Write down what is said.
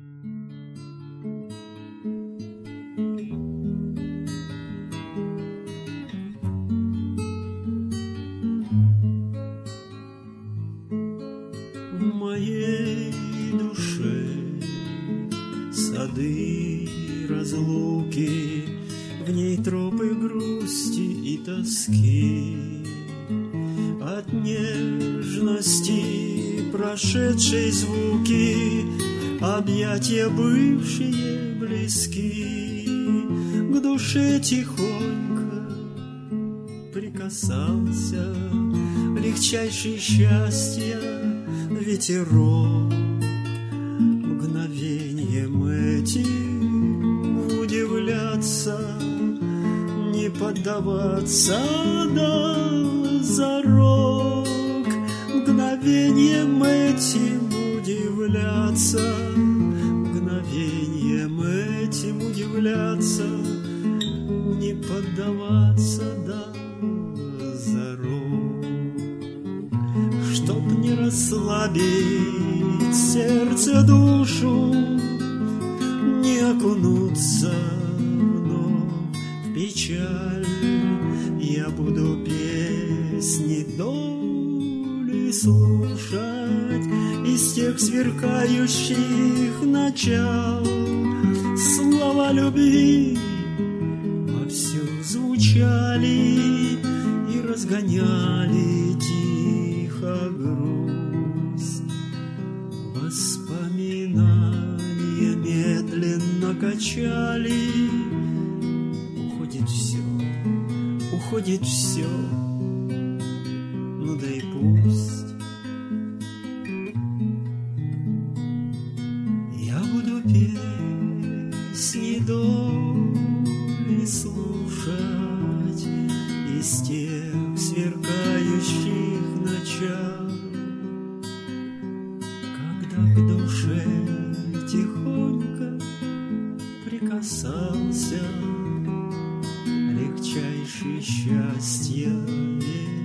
В моей душе сады разлуки, в ней тропы грусти и тоски. От нежности прошедшей звуки объятия бывшие близки. К душе тихонько прикасался легчайший счастья ветерок. Мгновеньем этим удивляться, не поддаваться дал зарок. Мгновеньем этим удивляться, мгновеньем этим удивляться, не поддаваться дал зарок. Чтоб не расслабить сердце, душу, не окунуться вновь в печаль, я буду песни доли слушать из тех сверкающих начал. Слова любви вовсю звучали и разгоняли тихо грусть. Воспоминания медленно качали. Уходит все, ну да и пусть. Я буду песни доли слушать из тех сверкающих начал, когда к душе тихонько прикасался легчайшее счастье.